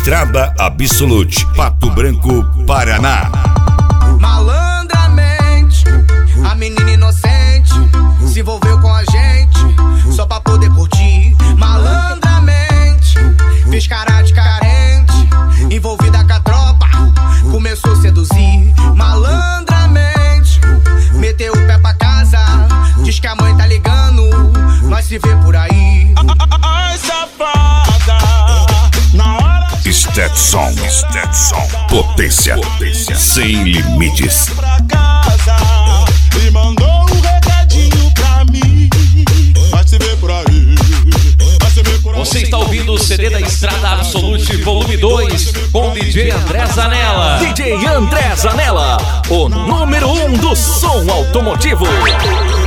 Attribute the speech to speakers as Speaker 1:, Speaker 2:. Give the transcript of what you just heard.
Speaker 1: Estrada Absolute, Pato Branco, Paraná.
Speaker 2: Malandramente, a menina inocente se envolveu com a gente só pra poder curtir. Malandramente, fez cara de carente, envolvida com a tropa, começou a seduzir. Malandramente, meteu o pé pra casa, diz que a mãe tá ligando, nós se vê por aí.
Speaker 3: Ai, safada, na hora
Speaker 1: Stetson, potência sem limites.
Speaker 3: pra casa e mandou um recadinho pra mim. Vai se ver por aí, vai se ver por aí.
Speaker 4: Você está ouvindo o CD da Estrada Absolute Volume 2 com DJ André Zanella.
Speaker 5: DJ André Zanella, o número 1 do som automotivo.